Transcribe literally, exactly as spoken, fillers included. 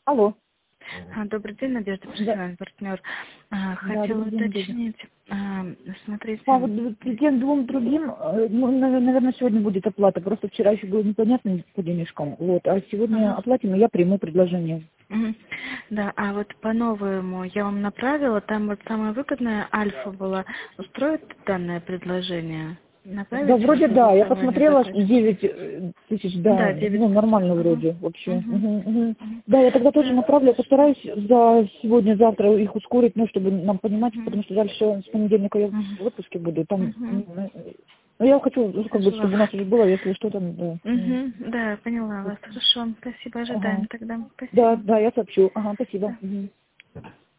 Алло. А, Добрый день, Надежда, Да, профессиональный партнер. А, да, Хотела добрый день, Надежда. уточнить, а, смотрите, А вот д- тем двум другим, э, ну, нав- наверное, сегодня будет оплата. Просто вчера еще было непонятно по денежкам. Вот. А сегодня ага, оплатим, и я приму предложение. мгм. Да, а вот по-новому я вам направила, там вот самое выгодное Альфа была. Устроит данное предложение? Да, Направить вам вроде для да. Я голосования посмотрела, заказчика? девять э, тысяч, да, Да, девять ну, тысяч. нормально Ага. вроде вообще. Угу. Мгм, мгм. Угу. Да, я тогда тоже Да. направлю. Я постараюсь за сегодня-завтра их ускорить, ну, чтобы нам понимать, Угу. потому что дальше с понедельника я в Угу. отпуске буду. Там, Угу. ну, э, ну, я хочу, ну, как бы, Хорошо. чтобы у нас уже было, если что там, да. М. Угу. Да, поняла вас. Хорошо. Спасибо, ожидаем Ага. тогда. Да, Спасибо. да, я сообщу. Ага, спасибо. Да. Мгм.